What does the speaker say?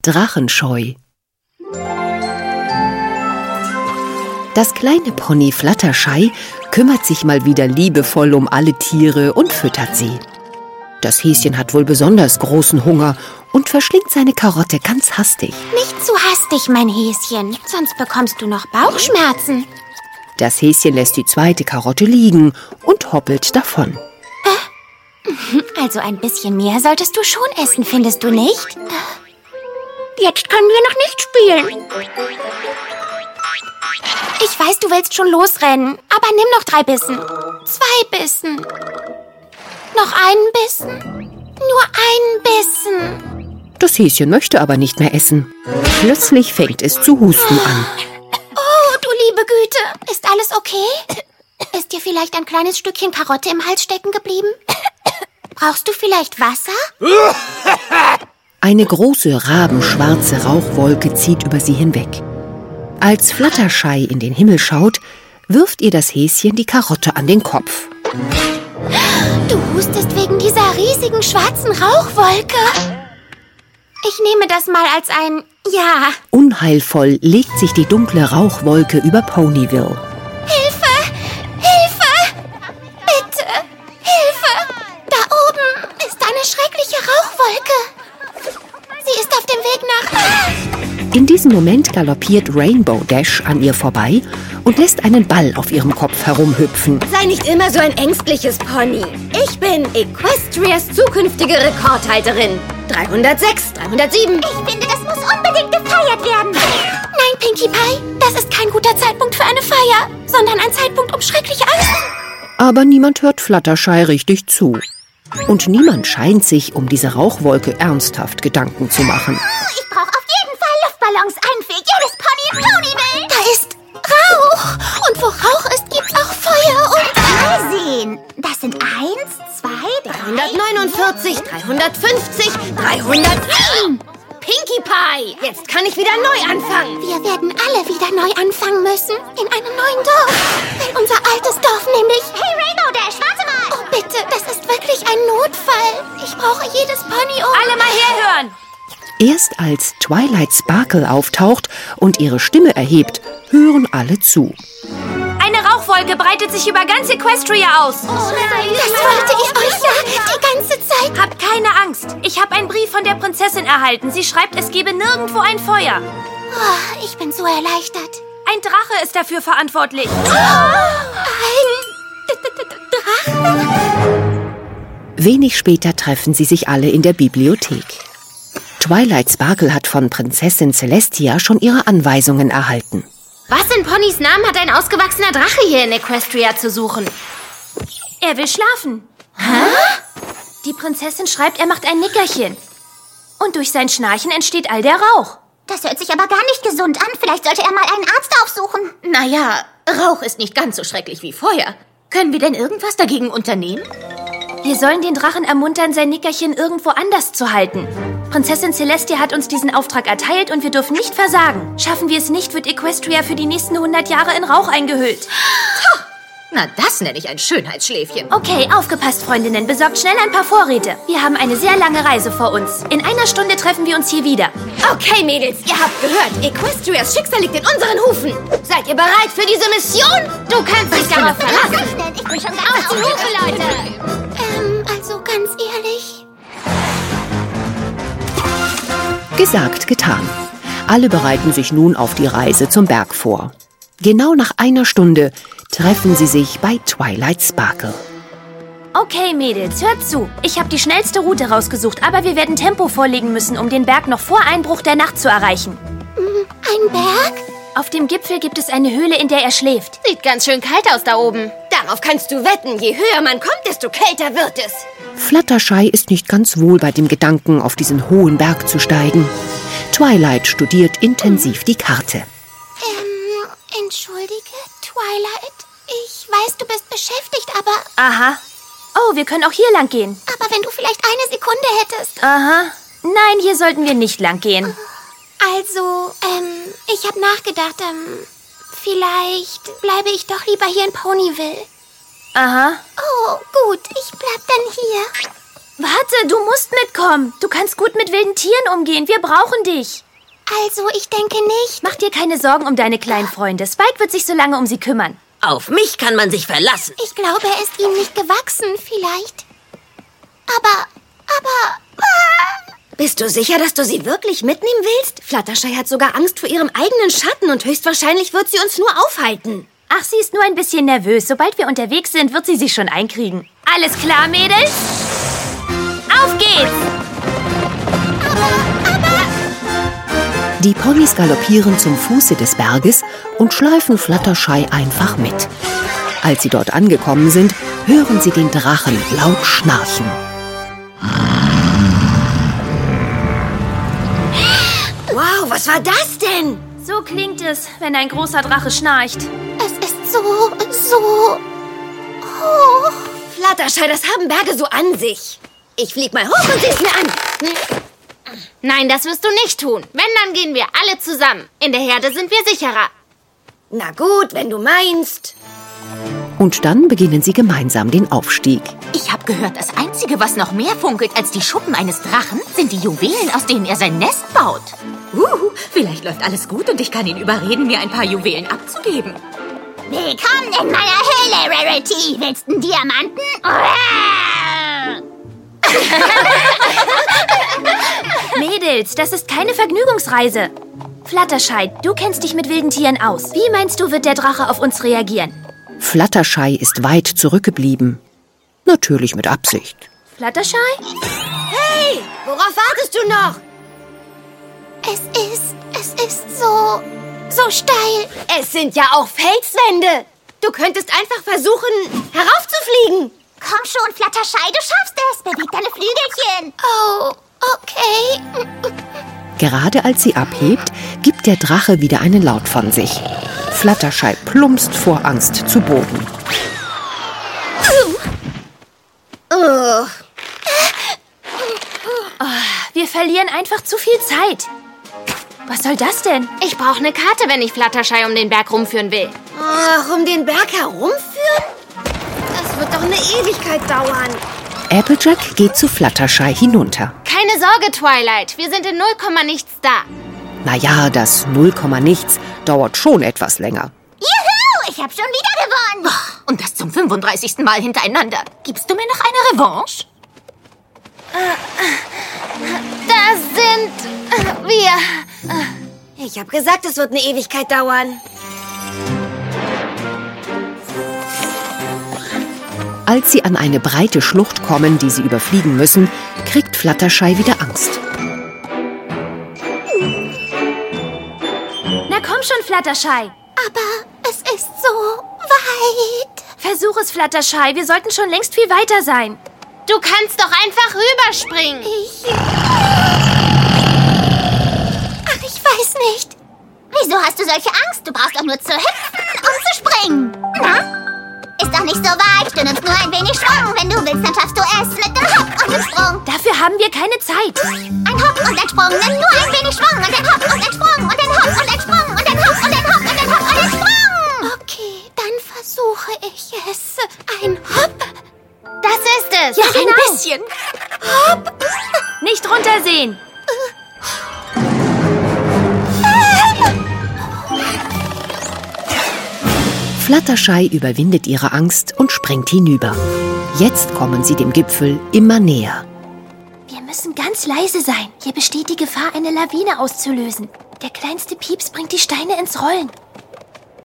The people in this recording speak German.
drachenscheu. Das kleine Pony Fluttershy kümmert sich mal wieder liebevoll um alle Tiere und füttert sie. Das Häschen hat wohl besonders großen Hunger und verschlingt seine Karotte ganz hastig. Nicht zu hastig, mein Häschen, sonst bekommst du noch Bauchschmerzen. Das Häschen lässt die zweite Karotte liegen und hoppelt davon. Also ein bisschen mehr solltest du schon essen, findest du nicht? Jetzt können wir noch nicht spielen. Ich weiß, du willst schon losrennen, aber nimm noch 3 Bissen. 2 Bissen. Noch einen Bissen. Nur einen Bissen. Das Häschen möchte aber nicht mehr essen. Plötzlich fängt es zu husten an. Oh, du liebe Güte. Ist alles okay? Ist dir vielleicht ein kleines Stückchen Karotte im Hals stecken geblieben? Brauchst du vielleicht Wasser? Eine große, rabenschwarze Rauchwolke zieht über sie hinweg. Als Fluttershy in den Himmel schaut, wirft ihr das Häschen die Karotte an den Kopf. Du hustest wegen dieser riesigen schwarzen Rauchwolke. Ich nehme das mal als ein Ja. Unheilvoll legt sich die dunkle Rauchwolke über Ponyville. Hilfe! Hilfe! Bitte! Hilfe! Da oben ist eine schreckliche Rauchwolke. Sie ist auf dem Weg nach... In diesem Moment galoppiert Rainbow Dash an ihr vorbei und lässt einen Ball auf ihrem Kopf herumhüpfen. Sei nicht immer so ein ängstliches Pony. Ich bin Equestrias zukünftige Rekordhalterin. 306, 307. Ich finde, das muss unbedingt gefeiert werden. Nein, Pinkie Pie, das ist kein guter Zeitpunkt für eine Feier, sondern ein Zeitpunkt, um schreckliche Angst. Aber niemand hört Fluttershy richtig zu. Und niemand scheint sich um diese Rauchwolke ernsthaft Gedanken zu machen. Ich brauche auf jeden Fall Luftballons, einen für jedes Pony im Ponyville. Da ist Rauch. Und wo Rauch ist, gibt's auch Feuer und... Mal sehen. Das sind 1, 2, 349, 350, 300... Pinkie Pie, jetzt kann ich wieder neu anfangen. Wir werden alle wieder neu anfangen müssen. In einem neuen Dorf. Weil unser altes Dorf nämlich... Hey, Rainbow Dash, warte mal. Oh, bitte, das ist wirklich ein Notfall. Ich brauche jedes Pony um... Alle mal herhören. Erst als Twilight Sparkle auftaucht und ihre Stimme erhebt, hören alle zu. Eine Rauchwolke breitet sich über ganz Equestria aus. Oh nein, das wollte ich euch sagen, die ganze Zeit. Habt keine Angst. Ich habe einen Brief von der Prinzessin erhalten. Sie schreibt, es gebe nirgendwo ein Feuer. Oh, ich bin so erleichtert. Ein Drache ist dafür verantwortlich. Ein Drache? Wenig später treffen sie sich alle in der Bibliothek. Twilight Sparkle hat von Prinzessin Celestia schon ihre Anweisungen erhalten. Was in Ponys Namen hat ein ausgewachsener Drache hier in Equestria zu suchen? Er will schlafen. Hä? Die Prinzessin schreibt, er macht ein Nickerchen. Und durch sein Schnarchen entsteht all der Rauch. Das hört sich aber gar nicht gesund an. Vielleicht sollte er mal einen Arzt aufsuchen. Naja, Rauch ist nicht ganz so schrecklich wie Feuer. Können wir denn irgendwas dagegen unternehmen? Wir sollen den Drachen ermuntern, sein Nickerchen irgendwo anders zu halten. Prinzessin Celestia hat uns diesen Auftrag erteilt und wir dürfen nicht versagen. Schaffen wir es nicht, wird Equestria für die nächsten 100 Jahre in Rauch eingehüllt. Na, das nenne ich ein Schönheitsschläfchen. Okay, aufgepasst, Freundinnen. Besorgt schnell ein paar Vorräte. Wir haben eine sehr lange Reise vor uns. In einer Stunde treffen wir uns hier wieder. Okay, Mädels, ihr habt gehört. Equestrias Schicksal liegt in unseren Hufen. Seid ihr bereit für diese Mission? Du kannst dich darauf verlassen. Ich bin schon Auf die Hufe, Leute. Also ganz ehrlich... Gesagt, getan. Alle bereiten sich nun auf die Reise zum Berg vor. Genau nach einer Stunde treffen sie sich bei Twilight Sparkle. Okay, Mädels, hört zu. Ich habe die schnellste Route rausgesucht, aber wir werden Tempo vorlegen müssen, um den Berg noch vor Einbruch der Nacht zu erreichen. Ein Berg? Auf dem Gipfel gibt es eine Höhle, in der er schläft. Sieht ganz schön kalt aus da oben. Darauf kannst du wetten. Je höher man kommt, desto kälter wird es. Fluttershy ist nicht ganz wohl bei dem Gedanken, auf diesen hohen Berg zu steigen. Twilight studiert intensiv die Karte. Entschuldige, Twilight. Ich weiß, du bist beschäftigt, aber... Aha. Oh, wir können auch hier lang gehen. Aber wenn du vielleicht eine Sekunde hättest... Aha. Nein, hier sollten wir nicht lang gehen. Also, ich habe nachgedacht, vielleicht bleibe ich doch lieber hier in Ponyville. Aha. Oh, gut, ich bleib dann hier. Warte, du musst mitkommen. Du kannst gut mit wilden Tieren umgehen. Wir brauchen dich. Also, ich denke nicht. Mach dir keine Sorgen um deine kleinen Freunde. Spike wird sich so lange um sie kümmern. Auf mich kann man sich verlassen. Ich glaube, er ist ihm nicht gewachsen, vielleicht. Aber... Bist du sicher, dass du sie wirklich mitnehmen willst? Fluttershy hat sogar Angst vor ihrem eigenen Schatten und höchstwahrscheinlich wird sie uns nur aufhalten. Ach, sie ist nur ein bisschen nervös. Sobald wir unterwegs sind, wird sie sich schon einkriegen. Alles klar, Mädels? Auf geht's! Die Ponys galoppieren zum Fuße des Berges und schleifen Fluttershy einfach mit. Als sie dort angekommen sind, hören sie den Drachen laut schnarchen. Wow, was war das denn? So klingt es, wenn ein großer Drache schnarcht. Es ist so hoch. Fluttershy, das haben Berge so an sich. Ich flieg mal hoch und sieh's mir an. Nein, das wirst du nicht tun. Wenn, dann gehen wir alle zusammen. In der Herde sind wir sicherer. Na gut, wenn du meinst. Und dann beginnen sie gemeinsam den Aufstieg. Ich habe gehört, das Einzige, was noch mehr funkelt als die Schuppen eines Drachen, sind die Juwelen, aus denen er sein Nest baut. Vielleicht läuft alles gut und ich kann ihn überreden, mir ein paar Juwelen abzugeben. Willkommen in meiner Höhle, Rarity. Willst du einen Diamanten? Mädels, das ist keine Vergnügungsreise. Fluttershy, du kennst dich mit wilden Tieren aus. Wie meinst du, wird der Drache auf uns reagieren? Fluttershy ist weit zurückgeblieben. Natürlich mit Absicht. Fluttershy? Hey, worauf wartest du noch? Es ist so steil. Es sind ja auch Felswände. Du könntest einfach versuchen, heraufzufliegen. Komm schon, Fluttershy, du schaffst es. Beweg deine Flügelchen. Oh, okay. Gerade als sie abhebt, gibt der Drache wieder einen Laut von sich. Fluttershy plumpst vor Angst zu Boden. Wir verlieren einfach zu viel Zeit. Was soll das denn? Ich brauche eine Karte, wenn ich Fluttershy um den Berg rumführen will. Ach, um den Berg herumführen? Das wird doch eine Ewigkeit dauern. Applejack geht zu Fluttershy hinunter. Keine Sorge, Twilight. Wir sind in 0, nichts da. Naja, das 0, nichts dauert schon etwas länger. Juhu, ich habe schon wieder gewonnen. Und das zum 35. Mal hintereinander. Gibst du mir noch eine Revanche? Das sind wir. Ich habe gesagt, es wird eine Ewigkeit dauern. Als sie an eine breite Schlucht kommen, die sie überfliegen müssen, kriegt Fluttershy wieder Angst. Na komm schon, Fluttershy. Aber es ist so weit. Versuch es, Fluttershy. Wir sollten schon längst viel weiter sein. Du kannst doch einfach rüberspringen. Ach, ich weiß nicht. Wieso hast du solche Angst? Du brauchst doch nur zu hüpfen und zu springen. Na? Ist doch nicht so weit. Du nimmst nur ein wenig Schwung. Wenn du willst, dann schaffst du es mit dem Hop und dem Sprung. Dafür haben wir keine Zeit. Ein Hop und ein Sprung. Nimm nur ein wenig Schwung. Und ein Hop und ein Sprung. Und ein Hop und ein Sprung. Und ein Hop und ein Hop und ein Hop und ein Sprung. Okay, dann versuche ich es. Ein Hop. Das ist es. Ja, genau. Ein bisschen. Hopp. Nicht runtersehen. Fluttershy überwindet ihre Angst und springt hinüber. Jetzt kommen sie dem Gipfel immer näher. Wir müssen ganz leise sein. Hier besteht die Gefahr, eine Lawine auszulösen. Der kleinste Pieps bringt die Steine ins Rollen.